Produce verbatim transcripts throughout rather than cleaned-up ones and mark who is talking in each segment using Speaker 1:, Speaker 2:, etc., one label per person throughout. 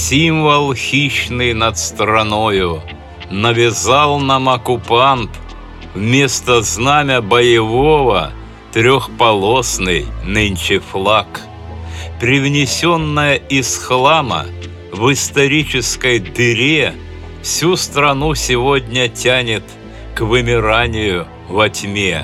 Speaker 1: Символ хищный над страною навязал нам оккупант вместо знамя боевого трехполосный нынче флаг. Привнесенная из хлама в исторической дыре всю страну сегодня тянет к вымиранию во тьме.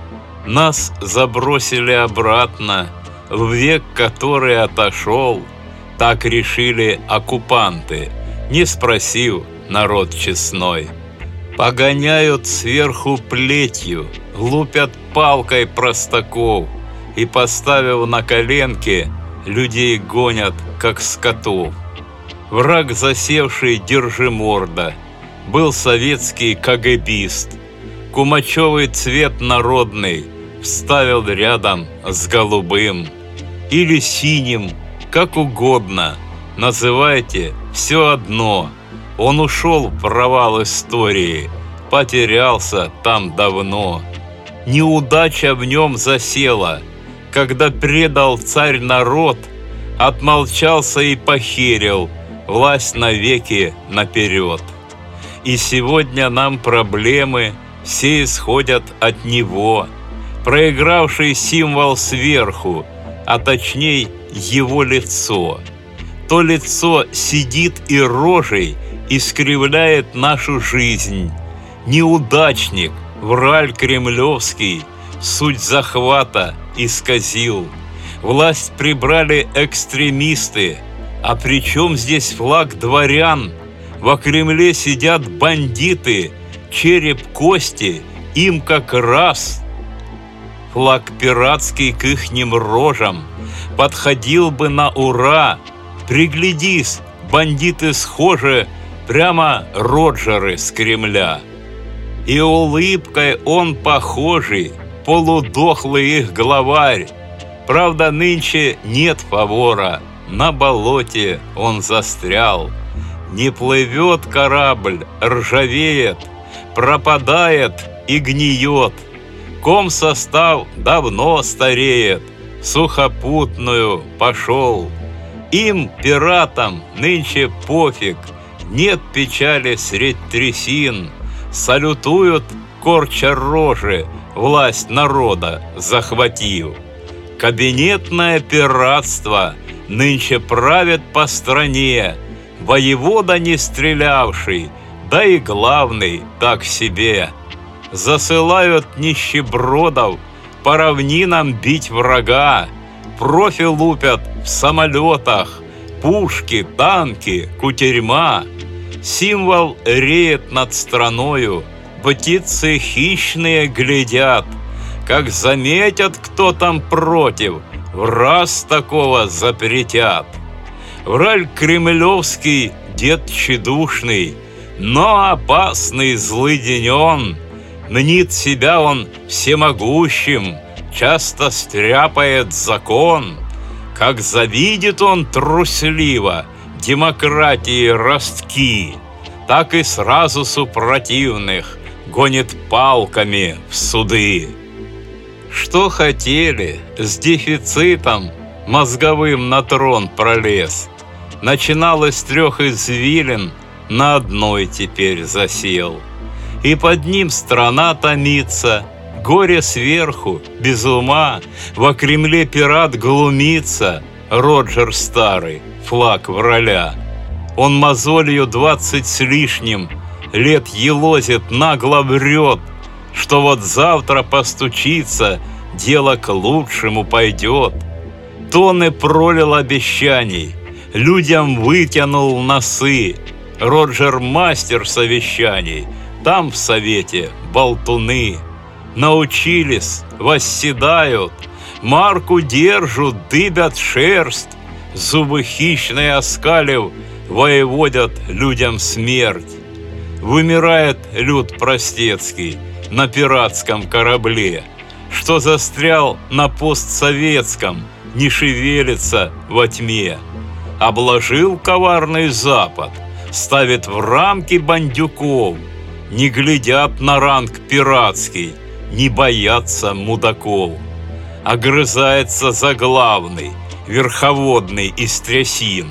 Speaker 1: Нас забросили обратно в век, который отошел. Так решили оккупанты, не спросив народ честной. Погоняют сверху плетью, лупят палкой простаков и, поставив на коленки, людей гонят, как скотов. Враг, засевший держиморда, был советский КГБист. Кумачевый цвет народный вставил рядом с голубым или синим, как угодно, называйте, все одно. Он ушел в провал истории, потерялся там давно. Неудача в нем засела, когда предал царь народ, отмолчался и похерил власть навеки наперед. И сегодня нам проблемы все исходят от него, проигравший символ сверху, а точней его лицо. То лицо сидит и рожей искривляет нашу жизнь. Неудачник, враль кремлевский, суть захвата исказил. Власть прибрали экстремисты, а при чем здесь флаг дворян? Во Кремле сидят бандиты, череп, кости им как раз. Флаг пиратский к ихним рожам подходил бы на ура. Приглядись, бандиты схожи, прямо Роджеры с Кремля. И улыбкой он похожий, полудохлый их главарь. Правда, нынче нет фавора, на болоте он застрял. Не плывет корабль, ржавеет, пропадает и гниет. Комсостав давно стареет, в сухопутную пошел. Им, пиратам, нынче пофиг, нет печали средь трясин. Салютуют, корча рожи, власть народа захватив. Кабинетное пиратство нынче правит по стране, воевода не стрелявший, да и главный так себе. Засылают нищебродов по равнинам бить врага, профи лупят в самолетах, пушки, танки, кутерьма. Символ реет над страною, птицы хищные глядят. Как заметят, кто там против, в раз такого запретят. Враль кремлевский, дед тщедушный, но опасный злыдень. Мнит себя он всемогущим, часто стряпает закон. Как завидит он трусливо демократии ростки, так и сразу супротивных гонит палками в суды. Что хотели, с дефицитом мозговым на трон пролез. Начинал из трех извилин, на одной теперь засел. И под ним страна томится, горе сверху, без ума. Во Кремле пират глумится, Роджер старый, флаг враля. Он мозолью двадцать с лишним лет елозит, нагло врет, что вот завтра постучится, дело к лучшему пойдет. Тонны пролил обещаний, людям вытянул носы. Роджер мастер совещаний, там в совете болтуны. Научились, восседают, марку держат, дыбят шерсть, зубы хищные оскалив, воеводят людям смерть. Вымирает люд простецкий на пиратском корабле, что застрял на постсоветском, не шевелится во тьме. Обложил коварный Запад, ставит в рамки бандюков, не глядят на ранг пиратский, не боятся мудаков. Огрызается заглавный, верховодный из трясин,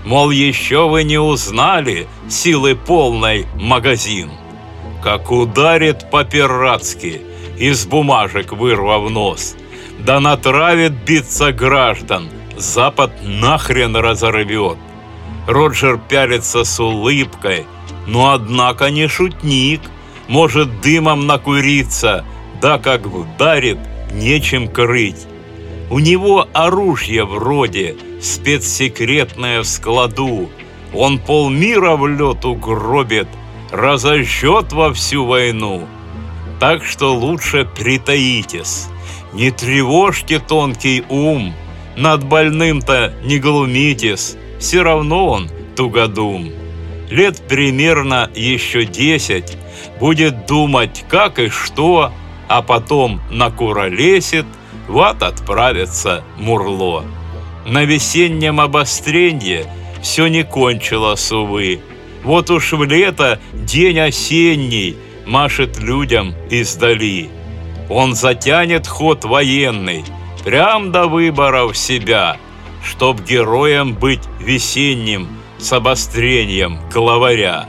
Speaker 1: Мол, еще вы не узнали силы полной магазин. Как ударит по-пиратски, из бумажек вырвав нос, да натравит биться граждан, Запад нахрен разорвет. Роджер пялится с улыбкой, но однако не шутник, может дымом накуриться, да как вдарит, нечем крыть. У него оружие вроде спецсекретное в складу, он полмира в лед угробит, разожжет во всю войну. Так что лучше притаитесь, не тревожьте тонкий ум, над больным-то не глумитесь, все равно он тугодум. Лет примерно еще десять будет думать, как и что, а потом накуролесит, в ад отправится Мурло. На весеннем обостренье все не кончилось, увы. Вот уж в лето день осенний машет людям издали. Он затянет ход военный, прям до выборов себя, чтоб героем быть весенним с обострением главаря.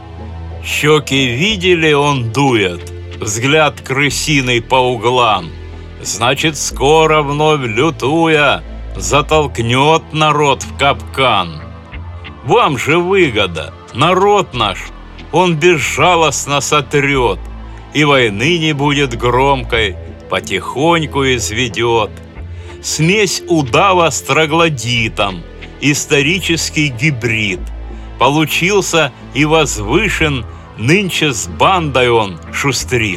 Speaker 1: Щеки видели, он дует, взгляд крысиный по углам. Значит, скоро вновь лютуя затолкнет народ в капкан. Вам же выгода, народ наш, он безжалостно сотрет, и войны не будет громкой, потихоньку изведет. Смесь удава с троглодитом, исторический гибрид. Получился и возвышен, нынче с бандой он шустрит.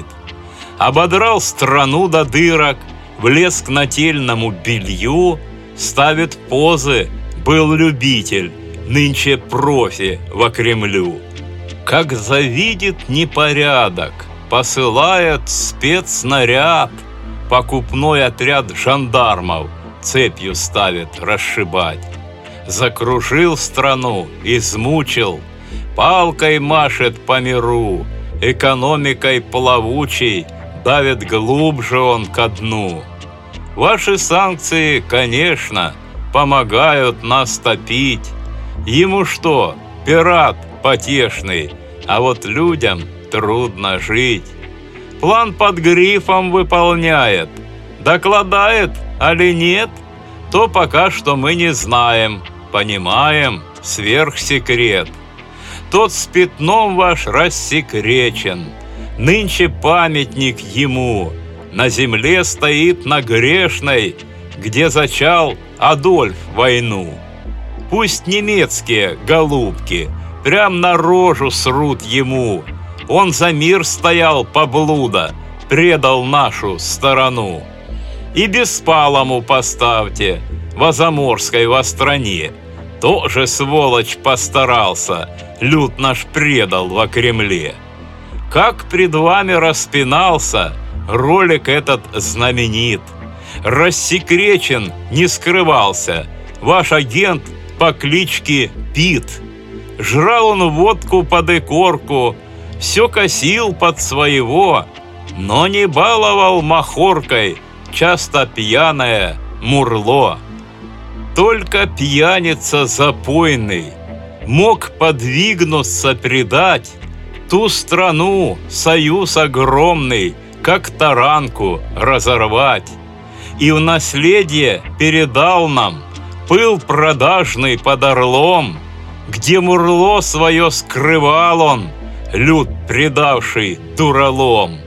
Speaker 1: Ободрал страну до дырок, влез к нательному белью, ставит позы, был любитель, нынче профи во Кремлю. Как завидит непорядок, посылает спецснаряд, покупной отряд жандармов цепью ставит расшибать. Закружил страну, измучил, палкой машет по миру, экономикой плавучей давит глубже он ко дну. Ваши санкции, конечно, помогают нас топить. Ему что, пират потешный, а вот людям трудно жить. План под грифом выполняет, докладает, али нет, то пока что мы не знаем, понимаем, сверхсекрет. Тот с пятном ваш рассекречен, нынче памятник ему на земле стоит на Грешной, где зачал Адольф войну. Пусть немецкие голубки прям на рожу срут ему, он за мир стоял поблуда, предал нашу сторону. И Беспалому поставьте, в Заморской во стране, тоже сволочь постарался, люд наш предал во Кремле. Как пред вами распинался, ролик этот знаменит. Рассекречен, не скрывался, ваш агент по кличке Пит. Жрал он водку под икорку, все косил под своего, но не баловал махоркой часто пьяное Мурло. Только пьяница запойный мог подвигнуться предать ту страну, союз огромный, как таранку разорвать. И в наследие передал нам пыл продажный под Орлом, где Мурло свое скрывал он, люд предавший дуралом.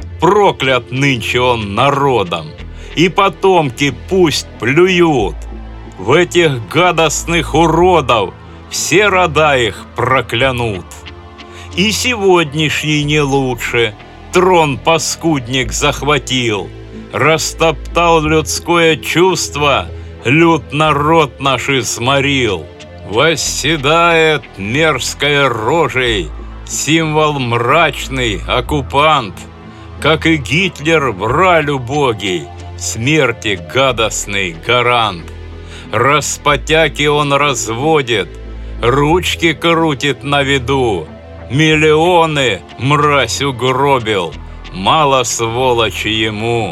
Speaker 1: Проклят нынче он народом, и потомки пусть плюют. В этих гадостных уродов все рода их проклянут. И сегодняшний не лучше, трон паскудник захватил, растоптал людское чувство, люд народ наш изморил. Восседает мерзкой рожей символ мрачный оккупант, как и Гитлер враль убогий, смерти гадостный гарант. Распотяки он разводит, ручки крутит на виду, миллионы мразь угробил, мало сволочи ему.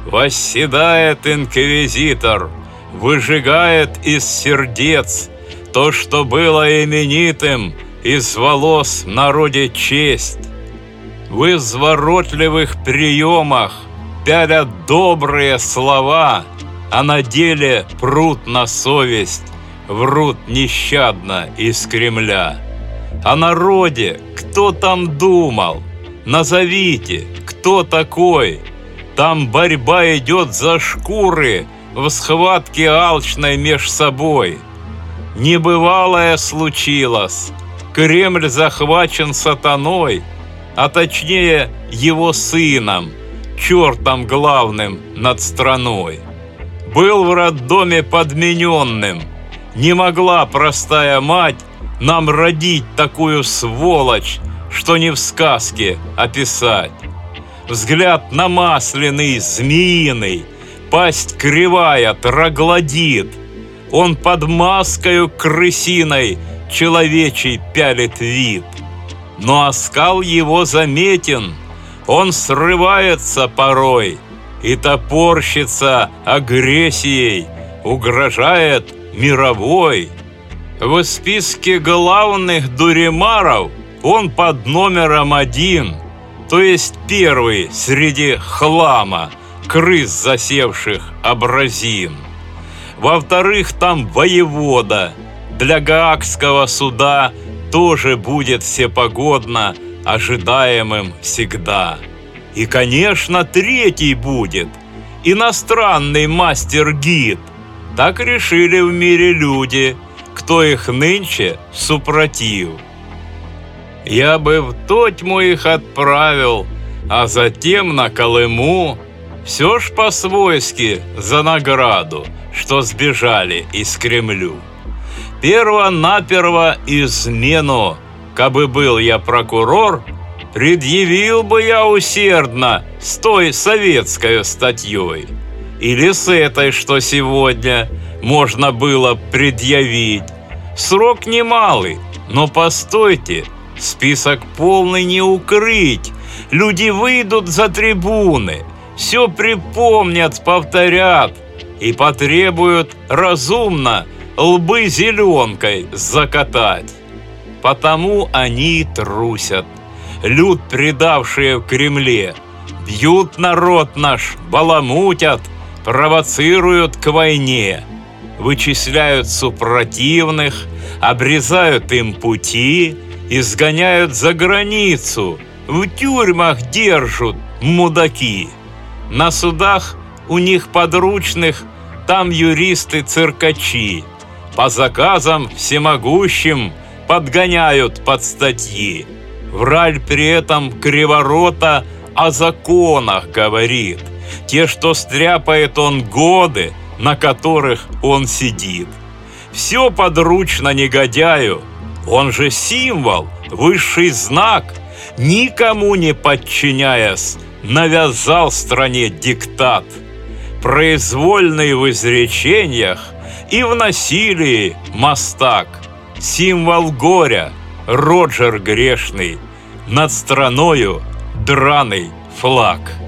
Speaker 1: Восседает инквизитор, выжигает из сердец то, что было именитым, из волос в народе честь. В изворотливых приемах пялят добрые слова, а на деле прут на совесть, врут нещадно из Кремля. О народе кто там думал? Назовите, кто такой? Там борьба идет за шкуры в схватке алчной меж собой. Небывалое случилось. Кремль захвачен сатаной, а точнее его сыном, чертом главным над страной. Был в роддоме подмененным. Не могла простая мать нам родить такую сволочь, что не в сказке описать. Взгляд намасленный, змеиный, пасть кривая, троглодит. Он под маскою крысиной человечий пялит вид. Но оскал его заметен, он срывается порой и топорщится агрессией, угрожает мировой. В списке главных дуремаров он под номером один, то есть первый среди хлама, крыс засевших абразин. Во-вторых, там воевода, для гаагского суда тоже будет всепогодно ожидаемым всегда. И, конечно, третий будет, иностранный мастер-гид. Так решили в мире люди, кто их нынче супротив. Я бы в тотьму их отправил, а затем на Колыму, все ж по-свойски за награду, что сбежали из Кремлю. Перво-наперво измену, кабы был я прокурор, предъявил бы я усердно с той советской статьей. Или с этой, что сегодня можно было предъявить. Срок немалый, но постойте, список полный не укрыть. Люди выйдут за трибуны, все припомнят, повторят и потребуют разумно лбы зеленкой закатать. Потому они и трусят. Люд, предавшие в Кремле, бьют народ наш, баламутят, провоцируют к войне, вычисляют супротивных, обрезают им пути, изгоняют за границу, в тюрьмах держат мудаки. На судах у них подручных там юристы-циркачи, по заказам всемогущим подгоняют под статьи. Враль при этом криворота о законах говорит, те, что стряпает он годы, на которых он сидит. Все подручно негодяю, он же символ, высший знак, никому не подчиняясь, навязал стране диктат. Произвольный в изречениях и в насилии мастак, символ горя, Роджер грешный, над страною драный флаг.